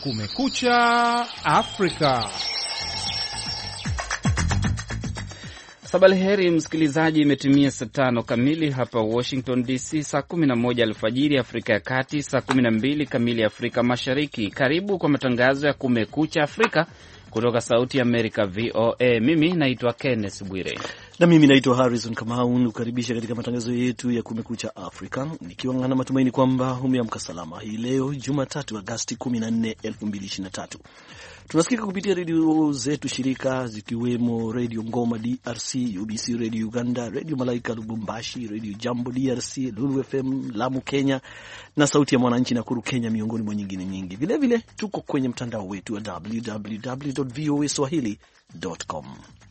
Kumekucha Afrika. Sabaheri msikilizaji, imetimia saa 5 kamili hapa Washington DC, saa 11 alfajiri Afrika ya Kati, saa 12 kamili Afrika Mashariki. Karibu kwa matangazo ya Kumekucha Afrika kutoka Sauti ya Amerika VOA. Mimi naitwa Kenneth Bwire na mimi naitwa Harrison Kamau, nukaribisha katika matangazo yetu ya Kumekucha Afrika, nikiwa na matumaini kwamba umeamka salama. Hii leo Jumatatu Agosti 14, 2023. Tunasikika kupitia redio zetu shirika zikiwemo Radio Ngoma DRC, UBC Radio Uganda, Radio Malaika Lubumbashi, Radio Jambo DRC, Lulu FM Lamu Kenya na Sauti ya Mwananchi Nakuru Kenya, miongoni mwa nyingine nyingi. Vile vile tuko kwenye mtandao wetu wa www.voaswahili.com.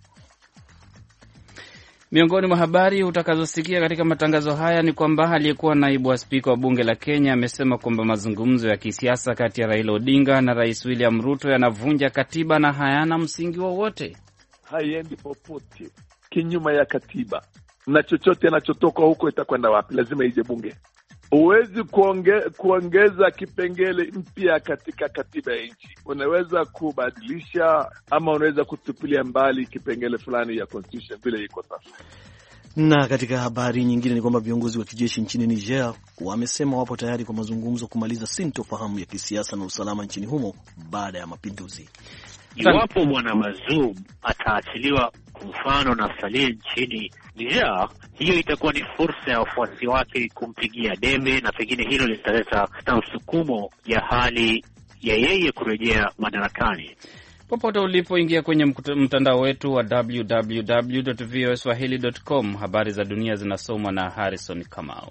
Miongoni mwa habari utakazosikia katika matangazo haya ni kwamba aliyekuwa naibu wa spika wa bunge la Kenya amesema kwamba mazungumzo ya kisiasa kati ya Raila Odinga na Rais William Ruto yanavunja katiba na hayana msingi wowote. Haiendi popote kinyume ya katiba, na chochote anachotoka huko itakwenda wapi? Lazima ije bunge. Huwezi kuongeza kipengele mpya katika katiba ya nchi. Unaweza kubadilisha ama unaweza kutupilia mbali kipengele fulani ya constitution vile iko sasa. Na katika habari nyingine ni kwamba viongozi wa kijeshi nchini Niger wamesema wapo tayari kwa mazungumzo kumaliza sintofahamu ya kisiasa na usalama nchini humo baada ya mapinduzi. Iwapo Bwana Bazoum ataachiliwa kwa mfano na Saleh nchini Niger, hiyo itakuwa ni fursa ya wafuasi wake kumpigia debe, na pengine hilo litaleta msukumo ya hali ya yeye kurejea madarakani. Popote ulipoingia kwenye mtandao wetu wa www.voaswahili.com, habari za dunia zinasomwa na Harrison Kamau.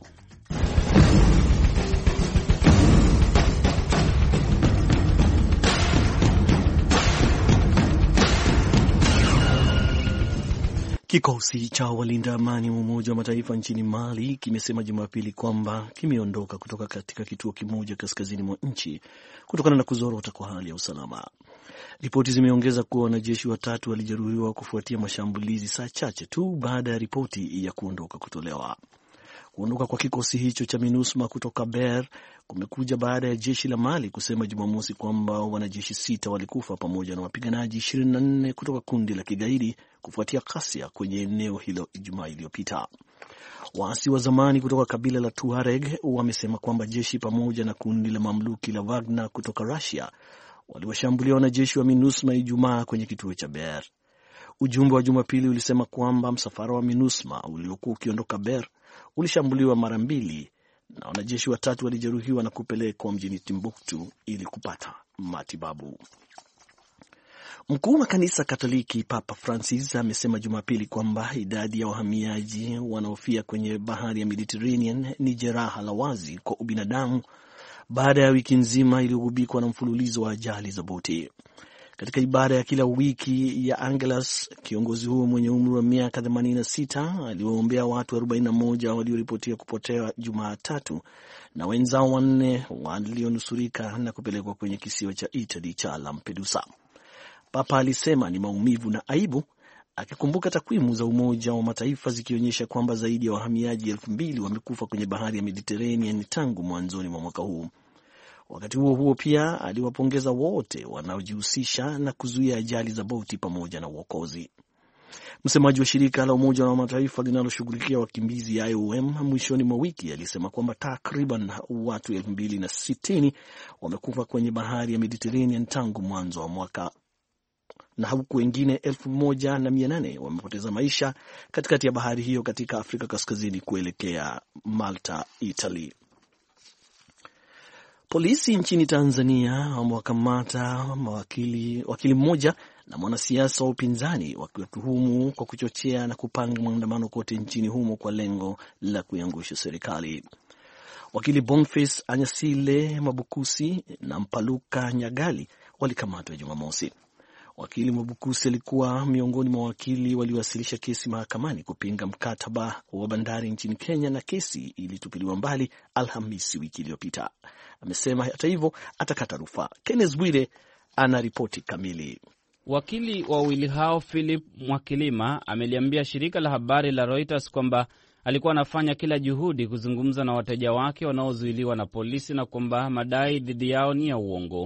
Kikosi cha walinda amani wa Umoja wa Mataifa nchini Mali kimesema Jumapili kwamba kimeondoka kutoka katika kituo kimoja kaskazini mwa nchi kutokana na kuzorota kwa hali ya usalama. Ripoti zimeongeza kuwa wanajeshi 3 walijeruhiwa kufuatia mashambulizi saa chache tu baada ya ripoti ya kuondoka kutolewa. Kuondoka kwa kikosi hicho cha MINUSMA kutoka Ber kumekuja baada ya jeshi la Mali kusema Jumamosi kwamba wanajeshi 6 walikufa pamoja na wapiganaji 24 kutoka kundi la kigaidi kufuatia ghasia kwenye eneo hilo Ijumaa iliyopita. Waasi wa zamani kutoka kabila la Tuareg wamesema kwamba jeshi pamoja na kundi la mamluki la Wagner kutoka Russia waliwashambulia wanajeshi wa MINUSMA Ijumaa kwenye kituo cha Ber. Ujumbe wa Jumapili ulisema kwamba msafara wa MINUSMA uliokuwa ukiondoka Ber ulishambuliwa mara 2 na wanajeshi 3 walijeruhiwa na kupelekwa mjini Timbuktu ili kupata matibabu. Mkuu wa kanisa Katoliki Papa Francis amesema Jumapili kwamba idadi ya wahamiaji wanaofia kwenye bahari ya Mediterranean ni jeraha la wazi kwa ubinadamu baada ya wiki nzima iliyogubikwa na mfululizo wa ajali za boti. Katika ibada ya kila wiki ya Angelus, kiongozi huo mwenye umri wa miaka 86 aliwaombea watu 41 walioripotia kupotea Jumatatu na wenzao 4 walionusurika na kupelekwa kwenye kisiwa cha Italy cha Lampedusa. Papa alisema ni maumivu na aibu, akikumbuka takwimu za Umoja wa Mataifa zikionyesha kwamba zaidi ya wahamiaji 2,000 wamekufa kwenye bahari ya Mediterranean tangu mwanzoni mwa mwaka huu. Wakati huo huo pia aliwapongeza wote wanaojihusisha na kuzuia ajali za boti pamoja na uokozi. Msemaji wa shirika la Umoja wa Mataifa linaloshughulikia wakimbizi IOM mwishoni mwa wiki alisema kwamba takriban watu 260 wamekufa kwenye bahari ya Mediterranean tangu mwanzo wa mwaka, na huku wengine 1,800 wamepoteza maisha katikati ya bahari hiyo katika Afrika Kaskazini kuelekea Malta, Italy. Polisi nchini Tanzania wamewakamata wakili mmoja na mwanasiasa wa upinzani wakiwatuhumu kwa kuchochea na kupanga maandamano kote nchini humo kwa lengo la kuiangusha serikali. Wakili Boniface Anyasile Mabukusi na Mpaluka Nyagali walikamatwa Jumamosi. Wakili Mabukusi alikuwa miongoni mwa wakili waliowasilisha kesi mahakamani kupinga mkataba wa bandari nchini Kenya, na kesi ilitupiliwa mbali Alhamisi wiki iliyopita. Amesema hata hivyo atakata rufaa. Kenneth Bwire ana ripoti kamili. Wakili wa wawili hao Philip Mwakilima ameliambia shirika la habari la Reuters kwamba alikuwa anafanya kila juhudi kuzungumza na wateja wake wanaozuiliwa na polisi na kwamba madai dhidi yao ni ya uongo.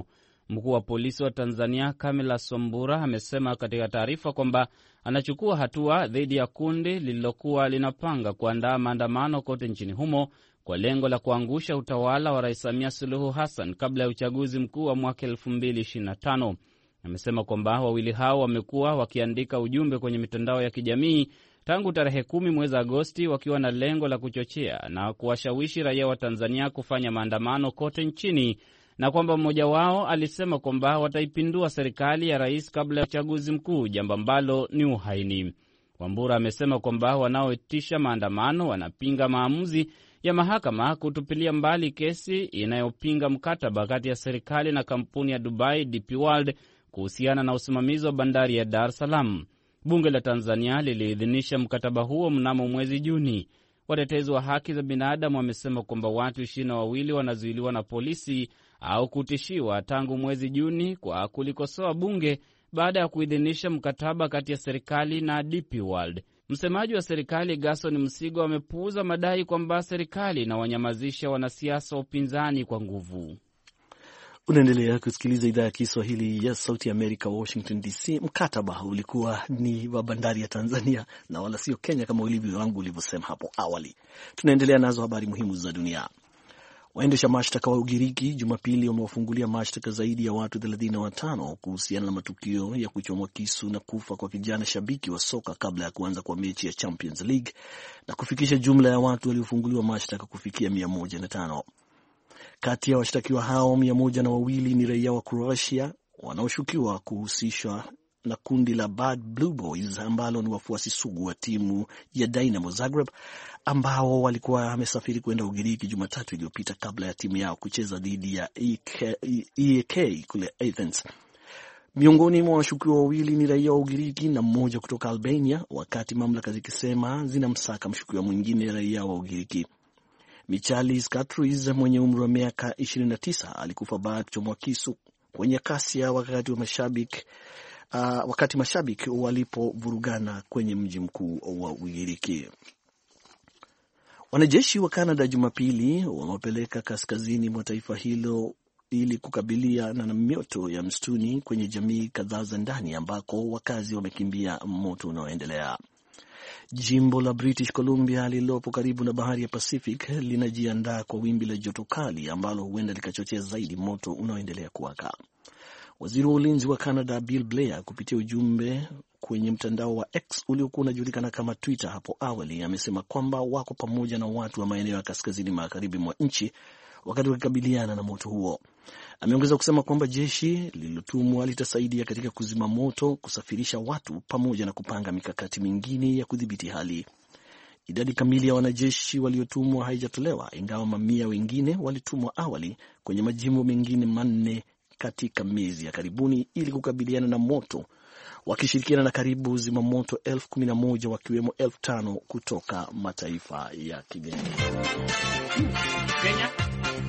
Mkuu wa polisi wa Tanzania Camilla Sombura amesema katika taarifa kwamba anachukua hatua dhidi ya kundi lililokuwa linapanga kuandaa maandamano kote nchini humo kwa lengo la kuangusha utawala wa Rais Samia Suluhu Hassan kabla ya uchaguzi mkuu wa mwaka 2025. Amesema kwamba wawili hao wamekuwa wakiandika ujumbe kwenye mitandao ya kijamii tangu tarehe 10 mwezi Agosti wakiwa na lengo la kuchochea na kuwashawishi raia wa Tanzania kufanya maandamano kote nchini, na kwamba mmoja wao alisema kwamba wataipindua serikali ya rais kabla ya uchaguzi mkuu, jambo ambalo ni uhaini. Wambura amesema kwamba wanaoitisha maandamano wanapinga maamuzi ya mahakama kutupilia mbali kesi inayopinga mkataba kati ya serikali na kampuni ya Dubai DP World kuhusiana na usimamizi wa bandari ya Dar es Salaam. Bunge la Tanzania liliidhinisha mkataba huo mnamo mwezi Juni. Watetezi wa haki za binadamu wamesema kwamba watu 22 wanazuiliwa na polisi au kutishiwa tangu mwezi Juni kwa kulikosoa bunge baada ya kuidhinisha mkataba kati ya serikali na DP World. Msemaji wa serikali Gerson Msigwa amepuuza madai kwamba serikali inawanyamazisha wanasiasa wa upinzani kwa nguvu. Unaendelea kusikiliza idhaa ya Kiswahili ya Sauti ya Amerika, Washington DC. Mkataba ulikuwa ni wa bandari ya Tanzania na wala sio Kenya kama ulivyo wangu ulivyosema hapo awali. Tunaendelea nazo habari muhimu za dunia. Waendesha mashtaka wa Ugiriki Jumapili wamewafungulia mashtaka zaidi ya watu 35 kuhusiana na matukio ya kuchomwa kisu na kufa kwa kijana shabiki wa soka kabla ya kuanza kwa mechi ya Champions League na kufikisha jumla ya watu waliofunguliwa mashtaka kufikia 105. Kati ya washtakiwa hao 102 ni raia wa Croatia wanaoshukiwa kuhusishwa na kundi la Bad Blue Boys ambalo ni wafuasi sugu wa timu ya Dynamo Zagreb ambao walikuwa wamesafiri kwenda Ugiriki Jumatatu iliyopita kabla ya timu yao kucheza dhidi ya EK kule Athens. Miongoni mwa washukiwa wawili ni raia wa Ugiriki na mmoja kutoka Albania, wakati mamlaka zikisema zinamsaka mshukiwa mwingine raia wa Ugiriki. Michalis Katris mwenye umri wa miaka 29 alikufa baada ya kuchomwa kisu kwenye kasia wakati mashabiki walipovurugana kwenye mji mkuu wa Ugiriki. Wanajeshi wa Canada Jumapili wamepeleka kaskazini mwa taifa hilo ili kukabiliana na mioto ya msituni kwenye jamii kadhaa za ndani ambako wakazi wamekimbia moto unaoendelea. Jimbo la British Columbia lililopo karibu na bahari ya Pacific linajiandaa kwa wimbi la joto kali ambalo huenda likachochea zaidi moto unaoendelea kuwaka. Waziri wa ulinzi wa Canada Bill Blair kupitia ujumbe kwenye mtandao wa X uliokuwa unajulikana kama Twitter hapo awali amesema kwamba wako pamoja na watu wa maeneo ya kaskazini magharibi mwa nchi wakati wakikabiliana na moto huo. Ameongeza kusema kwamba jeshi lililotumwa litasaidia katika kuzima moto, kusafirisha watu pamoja na kupanga mikakati mingine ya kudhibiti hali. Idadi kamili ya wanajeshi waliotumwa haijatolewa, ingawa mamia wengine walitumwa awali kwenye majimbo mengine 4 katika miezi ya karibuni ili kukabiliana na moto, wakishirikiana na karibu zimamoto 11,000 wakiwemo 5,000 kutoka mataifa ya kigeni. Kenya.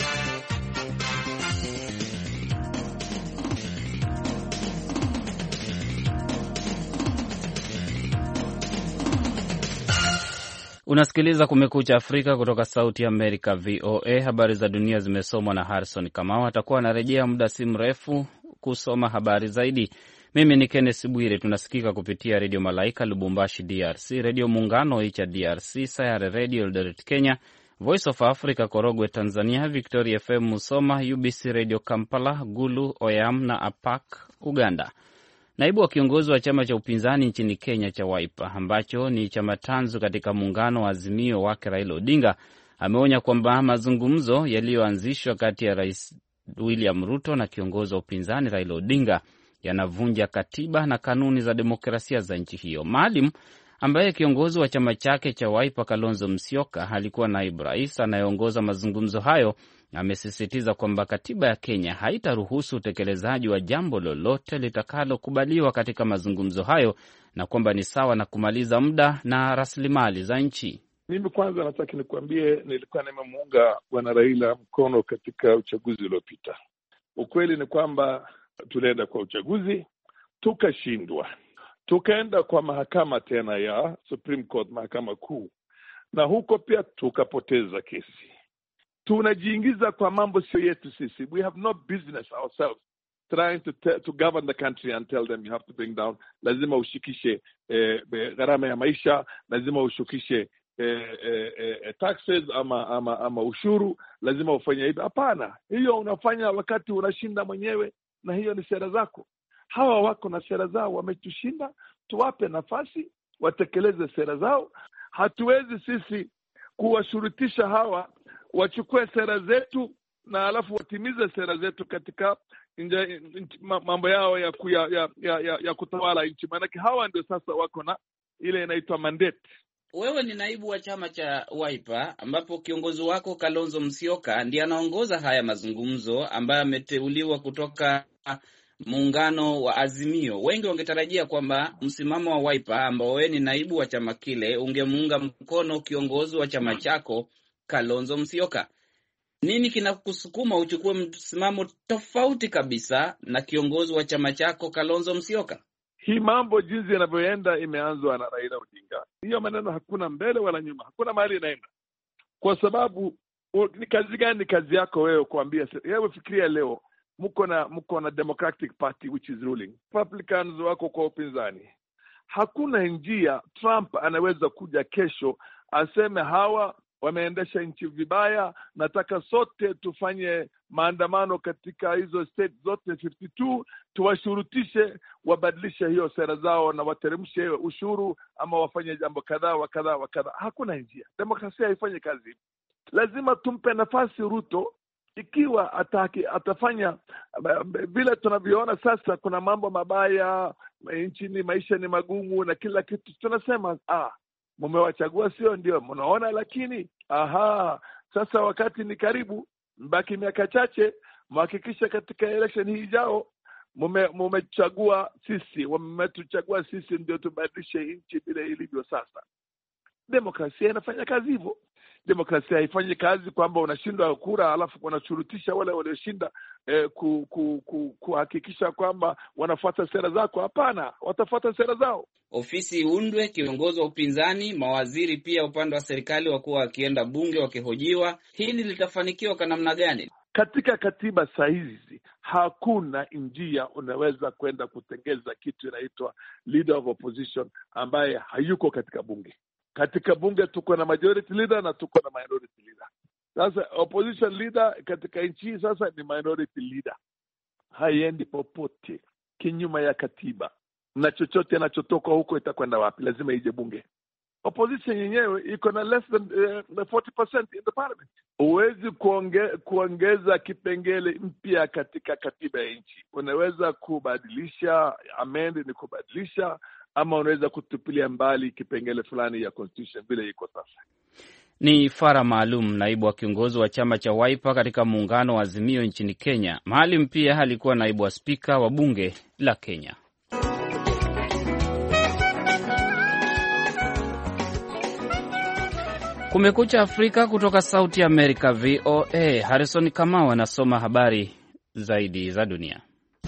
Unasikiliza Kumekucha Afrika kutoka Sauti ya Amerika, VOA. Habari za dunia zimesomwa na Harrison Kamau. Atakuwa anarejea muda si mrefu kusoma habari zaidi. Mimi ni Kenneth Bwire. Tunasikika kupitia Redio Malaika Lubumbashi DRC, Redio Muungano Icha DRC, Sayare Radio Eldoret Kenya, Voice of Africa Korogwe Tanzania, Victoria FM Musoma, UBC Radio Kampala, Gulu, Oyam na Apak Uganda. Naibu wa kiongozi wa chama cha upinzani nchini Kenya cha Wiper, ambacho ni chama tanzu katika muungano wa Azimio wake Raila Odinga, ameonya kwamba mazungumzo yaliyoanzishwa kati ya Rais William Ruto na kiongozi wa upinzani Raila Odinga yanavunja katiba na kanuni za demokrasia za nchi hiyo. Maalim, ambaye kiongozi wa chama chake cha Wiper Kalonzo Musyoka alikuwa naibu rais anayeongoza mazungumzo hayo, amesisitiza kwamba katiba ya Kenya haitaruhusu utekelezaji wa jambo lolote litakalokubaliwa katika mazungumzo hayo na kwamba ni sawa na kumaliza muda na rasilimali za nchi. Mimi kwanza nataka nikuambie, nilikuwa nimemuunga bwana Raila mkono katika uchaguzi uliopita. Ukweli ni kwamba tulienda kwa uchaguzi, tukashindwa. Tukaenda kwa mahakama tena ya Supreme Court, mahakama kuu, na huko pia tukapoteza kesi. Tunajiingiza kwa mambo sio yetu sisi. We have no business ourselves trying to govern the country and tell them you have to bring down, lazima ushukishe gharama ya maisha, lazima ushukishe taxes ama ushuru, lazima ufanye hivyo. Hapana, hiyo unafanya wakati unashinda mwenyewe, na hiyo ni sera zako. Hawa wako na sera zao, wametushinda, tuwape nafasi watekeleze sera zao. Hatuwezi sisi kuwashurutisha hawa wachukue sera zetu na alafu watimize sera zetu katika mambo yao ya kutawala nchi. Maanake hawa ndio sasa wako na ile inaitwa mandate. Wewe ni naibu wa chama cha Wiper, ambapo kiongozi wako Kalonzo Musyoka ndiye anaongoza haya mazungumzo, ambaye ameteuliwa kutoka muungano wa Azimio. Wengi wangetarajia kwamba msimamo wa Wiper, ambao wewe ni naibu wa chama kile, ungemuunga mkono kiongozi wa chama chako Kalonzo Musyoka. Nini kinakusukuma uchukue msimamo tofauti kabisa na kiongozi wa chama chako Kalonzo Musyoka? Hii mambo jinsi yanavyoenda imeanzwa na Raila Odinga. Hiyo maneno hakuna mbele wala nyuma, hakuna mahali inaenda. Kwa sababu ni kazi gani? Kazi yako wewe kuambia. Wewe fikiria leo mko na Democratic Party which is ruling. Republicans wako kwa upinzani. Hakuna njia Trump anaweza kuja kesho aseme hawa wameendesha nchi vibaya, nataka sote tufanye maandamano katika hizo state zote 52, tuwashurutishe wabadilishe hiyo sera zao na wateremshe ushuru ama wafanye jambo kadhaa wa kadhaa. Hakuna njia. Demokrasia haifanyi kazi. Lazima tumpe nafasi Ruto. Ikiwa atafanya vile tunavyoona sasa, kuna mambo mabaya nchini, maisha ni magumu na kila kitu, tunasema mumewachagua sio ndio mnaona, lakini sasa wakati ni karibu, mbaki miaka chache, mhakikisha katika election hii ijao mumechagua sisi, wametuchagua sisi ndio tubadilishe nchi vile ilivyo sasa. Demokrasia inafanya kazi hivyo. Demokrasia haifanyi kazi kwamba unashindwa kura alafu unashurutisha wale walioshinda kuhakikisha kwamba wanafuata sera zako. Hapana, watafuata sera zao. Ofisi undwe, kiongozi wa upinzani, mawaziri pia upande wa serikali wakuwa wakienda bunge wakihojiwa. Hili litafanikiwa kwa namna gani? Katika katiba sahizi hakuna njia unaweza kwenda kutengeza kitu inaitwa leader of opposition ambaye hayuko katika bunge. Katika bunge tuko na majority leader na tuko na minority leader. Sasa opposition leader katika nchi sasa ni minority leader. Haiendi popote kinyume ya katiba, na chochote anachotoka huko itakwenda wapi? Lazima ije bunge. Opposition yenyewe iko na less than 40% in the parliament. Huwezi kuongeza kipengele mpya katika katiba ya nchi. Unaweza kubadilisha, amend ni kubadilisha, ama unaweza kutupilia mbali kipengele fulani ya constitution vile iko sasa. Ni Farah Maalum, naibu wa kiongozi wa chama cha Wiper katika muungano wa Azimio nchini Kenya. Maalum pia alikuwa naibu wa spika wa bunge la Kenya. Kumekucha Afrika kutoka Sauti Amerika VOA. Harrison Kamau anasoma habari zaidi za dunia.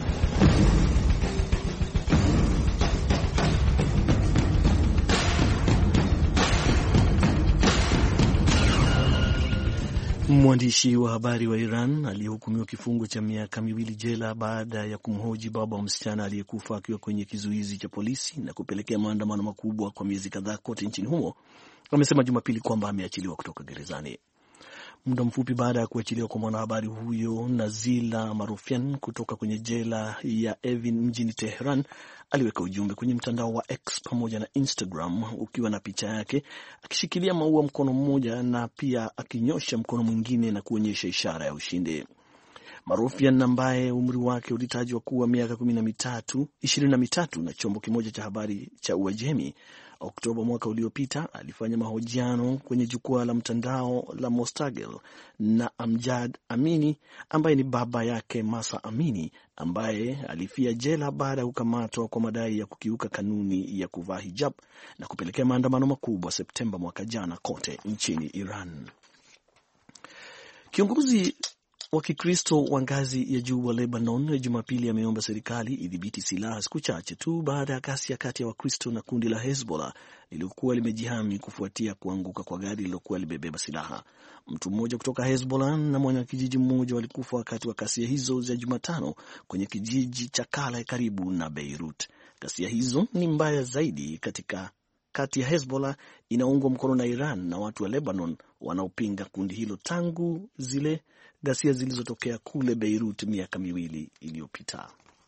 Mwandishi wa habari wa Iran aliyehukumiwa kifungo cha miaka 2 jela baada ya kumhoji baba wa msichana aliyekufa akiwa kwenye kizuizi cha polisi na kupelekea maandamano makubwa kwa miezi kadhaa kote nchini humo, amesema Jumapili kwamba ameachiliwa kutoka gerezani. Muda mfupi baada ya kuachiliwa kwa mwanahabari huyo, Nazila Marufian kutoka kwenye jela ya Evin mjini Tehran aliweka ujumbe kwenye mtandao wa X pamoja na Instagram ukiwa na picha yake akishikilia maua mkono mmoja na pia akinyosha mkono mwingine na kuonyesha ishara ya ushindi. Marufian ambaye umri wake ulitajwa kuwa miaka 23 na chombo kimoja cha habari cha Uajemi, Oktoba mwaka uliopita alifanya mahojiano kwenye jukwaa la mtandao la Mostagel na Amjad Amini ambaye ni baba yake Masa Amini, ambaye alifia jela baada ya kukamatwa kwa madai ya kukiuka kanuni ya kuvaa hijab na kupelekea maandamano makubwa Septemba mwaka jana kote nchini Iran. Kiongozi wa Kikristo wa ngazi ya juu wa Lebanon Jumapili ameomba serikali idhibiti silaha siku chache tu baada ya ghasia kati ya Wakristo na kundi la Hezbollah lililokuwa limejihami kufuatia kuanguka kwa gari lililokuwa limebeba silaha. Mtu mmoja kutoka Hezbollah na mwanakijiji mmoja walikufa wakati wa ghasia hizo za Jumatano kwenye kijiji cha Kala karibu na Beirut. Ghasia hizo ni mbaya zaidi kati ya Hezbollah inaungwa mkono na Iran na watu wa Lebanon wanaopinga kundi hilo tangu zile ghasia zilizotokea kule Beirut miaka 2 iliyopita.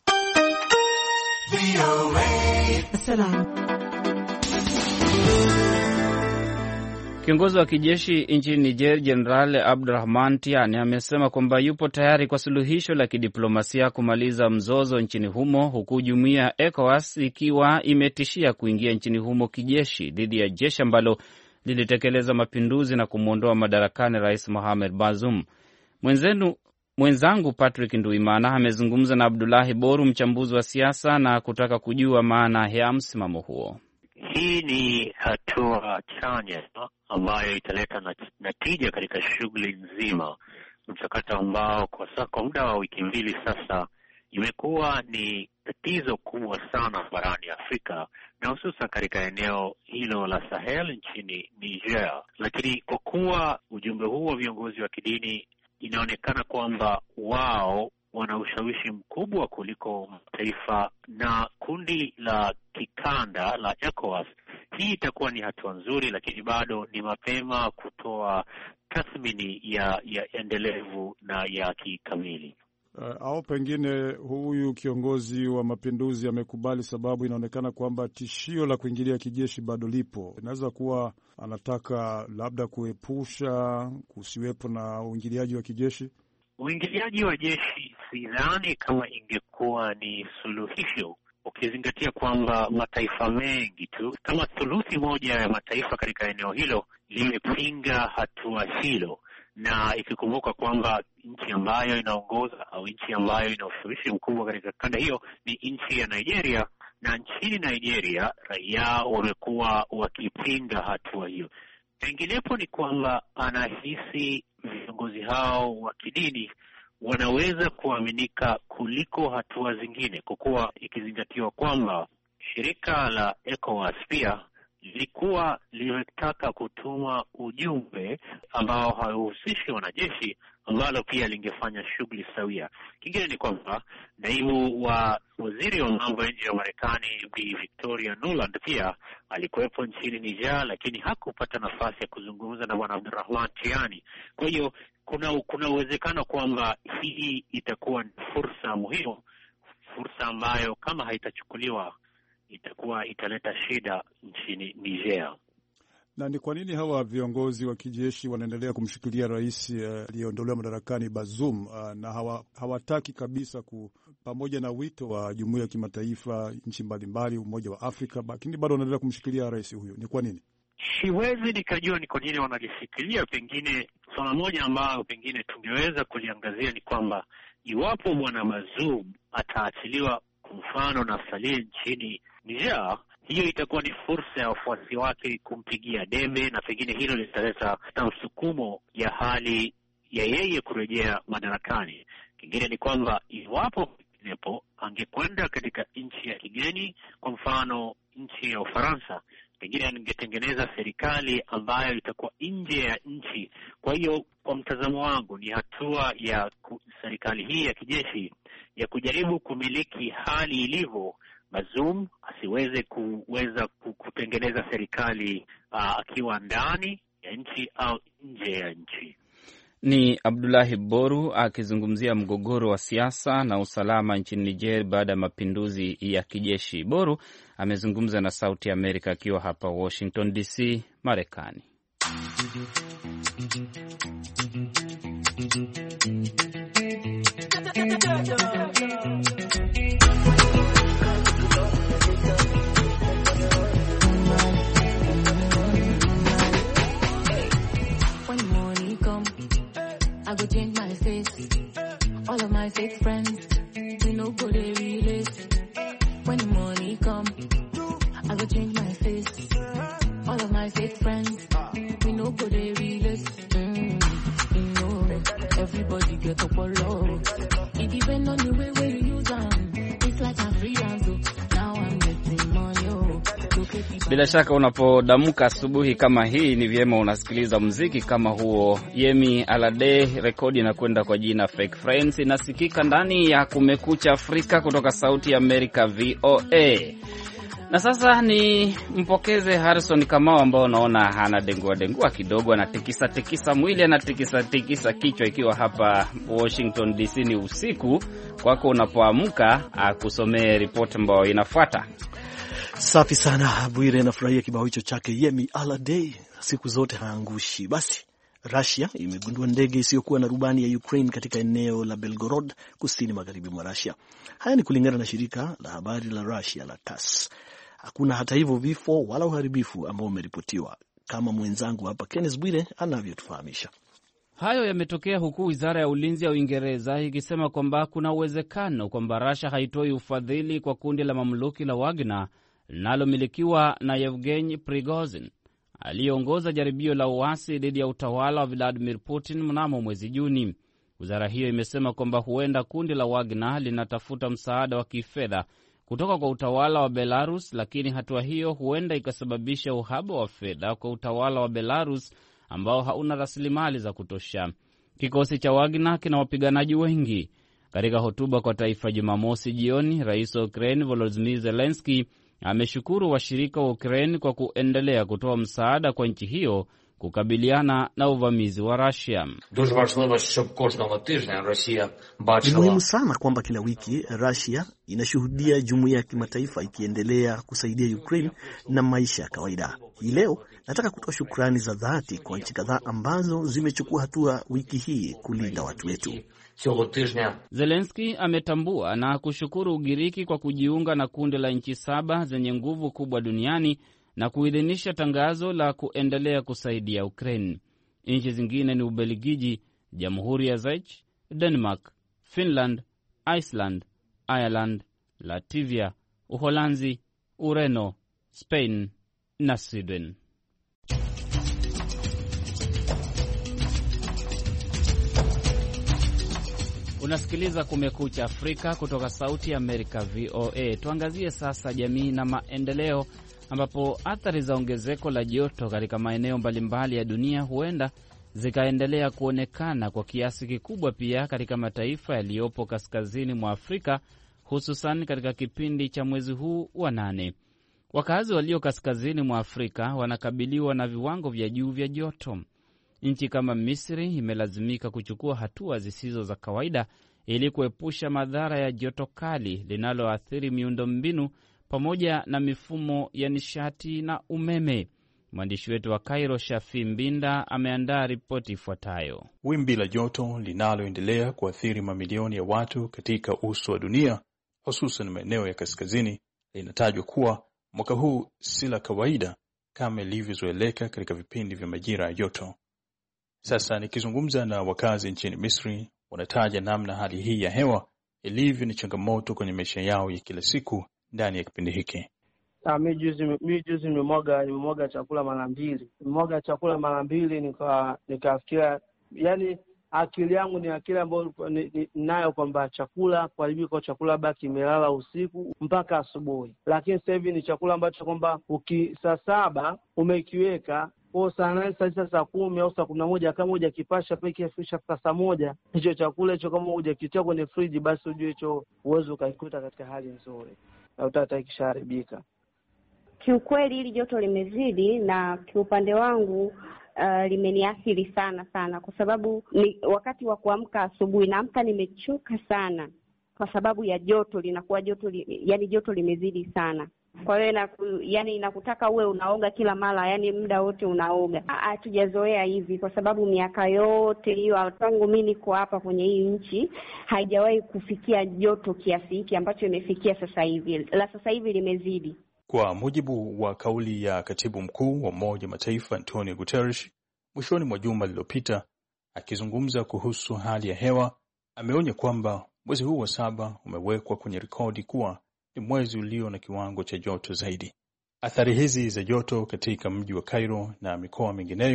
Kiongozi wa kijeshi nchini Niger, Jenerali Abdurrahman Tiani, amesema kwamba yupo tayari kwa suluhisho la kidiplomasia kumaliza mzozo nchini humo, huku jumuiya ya ECOWAS ikiwa imetishia kuingia nchini humo kijeshi dhidi ya jeshi ambalo lilitekeleza mapinduzi na kumwondoa madarakani Rais Mohamed Bazoum. Mwenzangu Patrick Nduimana amezungumza na Abdullahi Boru, mchambuzi wa siasa, na kutaka kujua maana ya msimamo huo. Hii ni hatua chanya ambayo italeta natija katika shughuli nzima, mchakato ambao kwa muda wa wiki 2 sasa imekuwa ni tatizo kubwa sana barani Afrika na hususan katika eneo hilo la Sahel nchini Niger. Lakini kwa kuwa ujumbe huu wa viongozi wa kidini inaonekana kwamba wao wana ushawishi mkubwa kuliko mataifa na kundi la kikanda la ECOWAS, hii itakuwa ni hatua nzuri, lakini bado ni mapema kutoa tathmini ya endelevu na ya kikamili. Au pengine huyu kiongozi wa mapinduzi amekubali, sababu inaonekana kwamba tishio la kuingilia kijeshi bado lipo. Inaweza kuwa anataka labda kuepusha kusiwepo na uingiliaji wa kijeshi. Uingiliaji wa jeshi sidhani kama ingekuwa ni suluhisho, ukizingatia kwamba mataifa mengi tu, kama thuluthi moja ya mataifa katika eneo hilo limepinga hatua hilo, na ikikumbuka kwamba nchi ambayo inaongoza au nchi ambayo ina ushawishi mkubwa katika kanda hiyo ni nchi ya Nigeria, na nchini Nigeria raia wamekuwa wakipinga hatua hiyo. Penginepo ni kwamba anahisi viongozi hao wa kidini wanaweza kuaminika kuliko hatua zingine, kwa kuwa ikizingatiwa kwamba shirika la ECOWAS pia lilikuwa limetaka kutuma ujumbe ambao hauhusishi wanajeshi, ambalo pia lingefanya shughuli sawia. Kingine ni kwamba naibu wa waziri wa mambo ya nje ya Marekani Bi Victoria Nuland pia alikuwepo nchini Niger, lakini hakupata nafasi ya kuzungumza na Bwana Abdurrahman Tiani. Kwa hiyo kuna uwezekano kwamba hii itakuwa ni fursa muhimu, fursa ambayo kama haitachukuliwa italeta shida nchini Niger. Na ni kwa nini hawa viongozi wa kijeshi wanaendelea kumshikilia rais aliyeondolewa madarakani Bazoum, na hawataki kabisa pamoja na wito wa jumuiya ya kimataifa, nchi mbalimbali, Umoja wa Afrika, lakini bado wanaendelea kumshikilia rais huyo? Ni kwa nini? Siwezi nikajua ni kwa nini wanalishikilia. Pengine swala moja ambayo pengine tungeweza kuliangazia ni kwamba iwapo Bwana Bazoum ataachiliwa kwa mfano na Salia nchini Niger, hiyo itakuwa ni fursa ya wafuasi wake kumpigia debe, na pengine hilo litaleta msukumo ya hali ya yeye kurejea madarakani. Kingine ni kwamba iwapo penginepo angekwenda katika nchi ya kigeni, kwa mfano nchi ya Ufaransa, pengine angetengeneza serikali ambayo itakuwa nje ya nchi. Kwa hiyo kwa mtazamo wangu ni hatua ya serikali hii ya kijeshi ya kujaribu kumiliki hali ilivyo, Bazoum asiweze kutengeneza serikali akiwa ndani ya nchi au nje ya nchi. Ni Abdullahi Boru akizungumzia mgogoro wa siasa na usalama nchini Niger baada ya mapinduzi ya kijeshi. Boru amezungumza na Sauti ya Amerika akiwa hapa Washington DC, Marekani. I go change my face. All of my fake friends, we no go they relate. When the money come, I go change my face. All of my fake friends, we no go they relate. You know, everybody body get up on low. It depends on the way where you use them. It's like a freelance, now I'm getting money, oh. Bila shaka unapodamuka asubuhi kama hii ni vyema unasikiliza muziki kama huo. Yemi Alade, rekodi inakwenda kwa jina Fake Friends, inasikika ndani ya Kumekucha Afrika kutoka Sauti ya Amerika VOA. Na sasa ni mpokeze Harrison Kamau ambao unaona hana dengua kidogo, anatikisa mwili, anatikisa kichwa, ikiwa hapa Washington DC ni usiku kwako unapoamka, akusomee ripoti ambayo inafuata. Safi sana Bwire, nafurahia kibao hicho chake Yemi Alade, siku zote haangushi. Basi Russia imegundua ndege isiyokuwa na rubani ya Ukraine katika eneo la Belgorod, kusini magharibi mwa Russia. Haya ni kulingana na shirika la habari la Russia la TASS. Hakuna hata hivyo vifo wala uharibifu ambao umeripotiwa, kama mwenzangu hapa Kenneth Bwire anavyotufahamisha. Hayo yametokea huku wizara ya ulinzi ya Uingereza ikisema kwamba kuna uwezekano kwamba Russia haitoi ufadhili kwa kundi la mamluki la Wagner linalomilikiwa na Yevgeny Prigozhin aliyeongoza jaribio la uasi dhidi ya utawala wa Vladimir Putin mnamo mwezi Juni. Wizara hiyo imesema kwamba huenda kundi la Wagner linatafuta msaada wa kifedha kutoka kwa utawala wa Belarus, lakini hatua hiyo huenda ikasababisha uhaba wa fedha kwa utawala wa Belarus ambao hauna rasilimali za kutosha. Kikosi cha Wagner kina wapiganaji wengi. Katika hotuba kwa taifa Jumamosi jioni, Rais wa Ukraine Volodymyr Zelensky ameshukuru washirika wa Ukraine kwa kuendelea kutoa msaada kwa nchi hiyo kukabiliana na uvamizi wa Russia. Ni muhimu sana kwamba kila wiki Russia inashuhudia jumuiya ya kimataifa ikiendelea kusaidia Ukraine na maisha ya kawaida. Hii leo nataka kutoa shukrani za dhati kwa nchi kadhaa ambazo zimechukua hatua wiki hii kulinda watu wetu. Zelensky ametambua na kushukuru Ugiriki kwa kujiunga na kundi la nchi 7 zenye nguvu kubwa duniani na kuidhinisha tangazo la kuendelea kusaidia Ukraine. Nchi zingine ni Ubelgiji, Jamhuri ya Czech, Denmark, Finland, Iceland, Ireland, Latvia, Uholanzi, Ureno, Spain na Sweden. Unasikiliza Kumekucha Afrika kutoka Sauti ya Amerika VOA. Tuangazie sasa jamii na maendeleo, ambapo athari za ongezeko la joto katika maeneo mbalimbali ya dunia huenda zikaendelea kuonekana kwa kiasi kikubwa pia katika mataifa yaliyopo kaskazini mwa Afrika, hususan katika kipindi cha mwezi huu wa 8. Wakazi walio kaskazini mwa Afrika wanakabiliwa na viwango vya juu vya joto. Nchi kama Misri imelazimika kuchukua hatua zisizo za kawaida ili kuepusha madhara ya joto kali linaloathiri miundombinu pamoja na mifumo ya nishati na umeme. Mwandishi wetu wa Cairo, Shafi Mbinda, ameandaa ripoti ifuatayo. Wimbi la joto linaloendelea kuathiri mamilioni ya watu katika uso wa dunia, hususan maeneo ya kaskazini, linatajwa kuwa mwaka huu si la kawaida kama ilivyozoeleka katika vipindi vya majira ya joto. Sasa nikizungumza na wakazi nchini Misri, wanataja namna hali hii ya hewa ilivyo ni changamoto kwenye maisha yao ya kila siku ndani ya kipindi hiki. Mimi juzi nimemwaga chakula mara 2. Nimemwaga chakula mara 2 nikafikiria, yani akili yangu ni akili ambayo ninayo kwamba chakula kuharibika kwa chakula baki imelala usiku mpaka asubuhi. Lakini sasa hivi ni chakula ambacho kwamba saa 7 umekiweka kwa saa 9 saa 10 au saa 11 kama hujakipasha pekee kisha saa 1, hicho chakula hicho kama hujakitia kwenye friji, basi ujue hicho uwezo ukaikuta katika hali nzuri na utata ikishaharibika. Kiukweli hili joto limezidi, na kiupande wangu limeniathiri sana kwa sababu ni wakati wa kuamka asubuhi, naamka nimechoka sana kwa sababu ya joto. Linakuwa joto limezidi sana. Kwa hiyo inakutaka uwe unaoga kila mara, yani muda wote unaoga. Hatujazoea hivi kwa sababu miaka yote hiyo tangu mimi niko hapa kwenye hii nchi haijawahi kufikia joto kiasi hiki ambacho imefikia sasa hivi. La sasa hivi limezidi. Kwa mujibu wa kauli ya Katibu Mkuu wa Umoja wa Mataifa Antonio Guterres mwishoni mwa juma lililopita, akizungumza kuhusu hali ya hewa, ameonya kwamba mwezi huu wa 7 umewekwa kwenye rekodi kuwa ni mwezi ulio na kiwango cha joto zaidi. Athari hizi za joto katika mji wa Cairo na mikoa mingineyo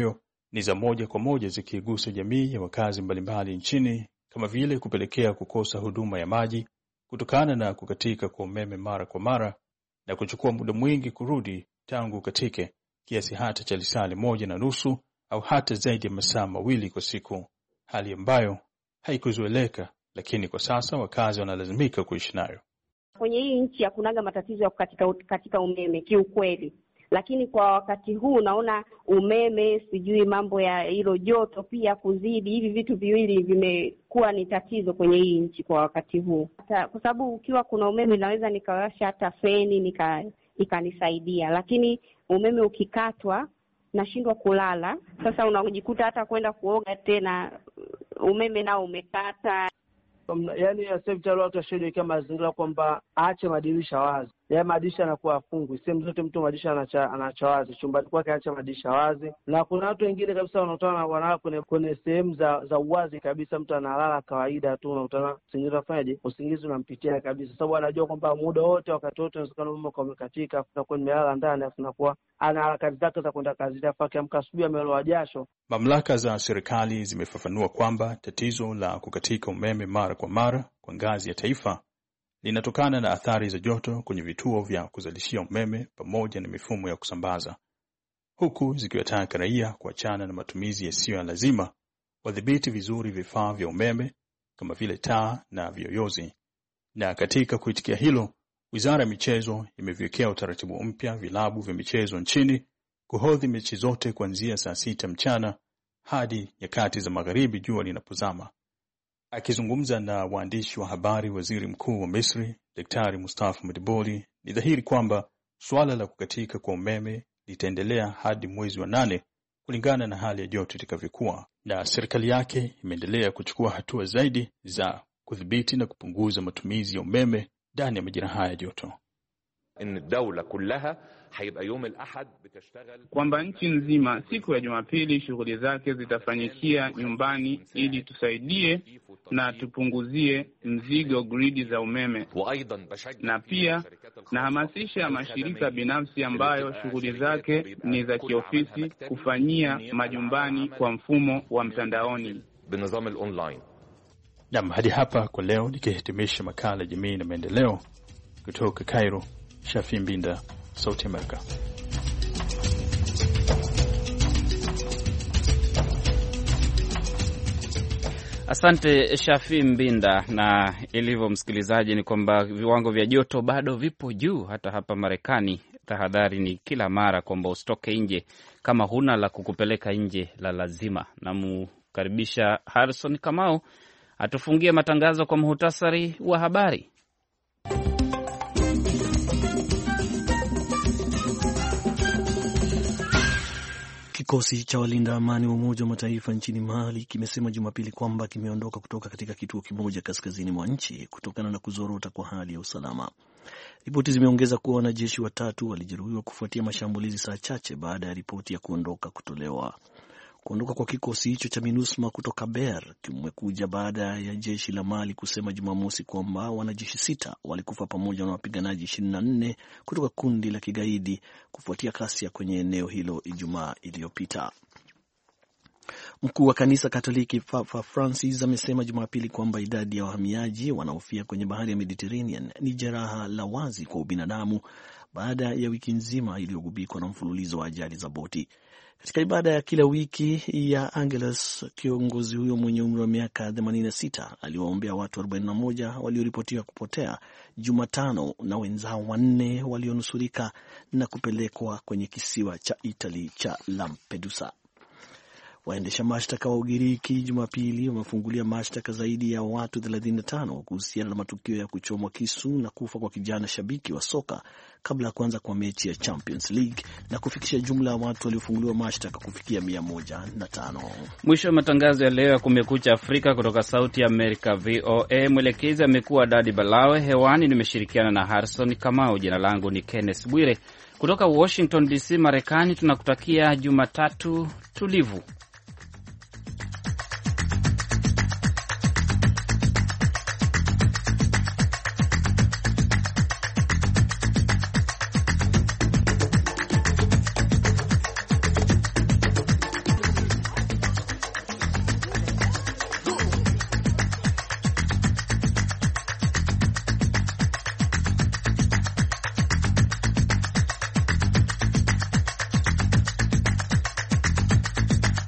ni za moja kwa moja zikigusa jamii ya wakazi mbalimbali nchini, kama vile kupelekea kukosa huduma ya maji kutokana na kukatika kwa umeme mara kwa mara na kuchukua muda mwingi kurudi tangu katike, kiasi hata cha lisaa 1.5 au hata zaidi ya masaa 2 kwa siku, hali ambayo haikuzoeleka, lakini kwa sasa wakazi wanalazimika kuishi nayo. Kwenye hii nchi hakunaga matatizo ya katika umeme kiukweli, lakini kwa wakati huu naona umeme, sijui mambo ya hilo joto pia kuzidi, hivi vitu viwili vimekuwa ni tatizo kwenye hii nchi kwa wakati huu. Kwa sababu ukiwa kuna umeme naweza nikawasha hata feni ikanisaidia, lakini umeme ukikatwa nashindwa kulala. Sasa unajikuta hata kwenda kuoga tena umeme nao umekata. Yaani sasa watu washajiwekea mazingira kwamba aache madirisha wazi. Madirisha yanakuwa afungwi. Sehemu zote mtu madirisha anacha wazi. Chumbani kwake aache madirisha wazi. Na kuna watu wengine kabisa wanalala kwenye sehemu za uwazi kabisa, mtu analala kawaida tu, unakutana usingizi unampitia kabisa. Sababu anajua kwamba muda wote, wakati wote unawezekana umeme umekatika, afunakuwa nimelala ndani, afunakuwa ana harakati zake za kwenda kazi, afake amka asubuhi ameloa jasho. Mamlaka za serikali zimefafanua kwamba tatizo la kukatika umeme mara kwa mara kwa ngazi ya taifa linatokana na athari za joto kwenye vituo vya kuzalishia umeme pamoja na mifumo ya kusambaza, huku zikiwataka raia kuachana na matumizi yasiyo ya lazima, wadhibiti vizuri vifaa vya umeme kama vile taa na viyoyozi. Na katika kuitikia hilo, Wizara ya Michezo imeviwekea utaratibu mpya vilabu vya michezo nchini kuhodhi mechi zote kuanzia saa 6 mchana hadi nyakati za magharibi jua linapozama. Akizungumza na waandishi wa habari, Waziri Mkuu wa Misri, Daktari Mustafa Madibuli, ni dhahiri kwamba suala la kukatika kwa umeme litaendelea hadi mwezi wa 8 kulingana na hali ya joto itakavyokuwa, na serikali yake imeendelea kuchukua hatua zaidi za kudhibiti na kupunguza matumizi ya umeme ndani ya majira haya joto. Kwamba nchi nzima siku ya Jumapili shughuli zake zitafanyikia nyumbani ili tusaidie na tupunguzie mzigo gridi za umeme. Na pia nahamasisha mashirika binafsi ambayo shughuli zake ni za kiofisi kufanyia majumbani kwa mfumo wa mtandaoni. Naam, hadi hapa kwa leo nikihitimisha makala Jamii na Maendeleo kutoka Cairo. Shafi Mbinda, Sauti Amerika. Asante Shafi Mbinda. Na ilivyo msikilizaji, ni kwamba viwango vya joto bado vipo juu hata hapa Marekani. Tahadhari ni kila mara kwamba usitoke nje kama huna la kukupeleka nje la lazima. Namukaribisha Harrison Kamau atufungie matangazo kwa muhtasari wa habari. Kikosi cha walinda amani wa Umoja wa Mataifa nchini Mali kimesema Jumapili kwamba kimeondoka kutoka katika kituo kimoja kaskazini mwa nchi kutokana na kuzorota kwa hali ya usalama. Ripoti zimeongeza kuwa wanajeshi 3 walijeruhiwa kufuatia mashambulizi saa chache baada ya ripoti ya kuondoka kutolewa. Kuondoka kwa kikosi hicho cha MINUSMA kutoka Ber kimekuja baada ya jeshi la Mali kusema Jumamosi kwamba wanajeshi 6 walikufa pamoja na wapiganaji 24 kutoka kundi la kigaidi kufuatia ghasia kwenye eneo hilo Ijumaa iliyopita. Mkuu wa kanisa Katoliki Papa Francis amesema Jumapili kwamba idadi ya wahamiaji wanaofia kwenye bahari ya Mediterranean ni jeraha la wazi kwa ubinadamu baada ya wiki nzima iliyogubikwa na mfululizo wa ajali za boti. Katika ibada ya kila wiki ya Angelus, kiongozi huyo mwenye umri wa miaka 86 aliwaombea watu 41 walioripotiwa kupotea Jumatano na wenzao 4 walionusurika na kupelekwa kwenye kisiwa cha Italy cha Lampedusa. Waendesha mashtaka wa Ugiriki Jumapili wamefungulia mashtaka zaidi ya watu 35 kuhusiana na matukio ya kuchomwa kisu na kufa kwa kijana shabiki wa soka kabla ya kuanza kwa mechi ya Champions League na kufikisha jumla ya watu waliofunguliwa mashtaka kufikia 105. Mwisho wa matangazo ya leo ya Kumekucha Afrika kutoka Sauti ya Amerika VOA. Mwelekezi amekuwa Dadi Balawe. Hewani nimeshirikiana na Harrison Kamau. Jina langu ni Kenneth Bwire kutoka Washington DC, Marekani. Tunakutakia Jumatatu tulivu.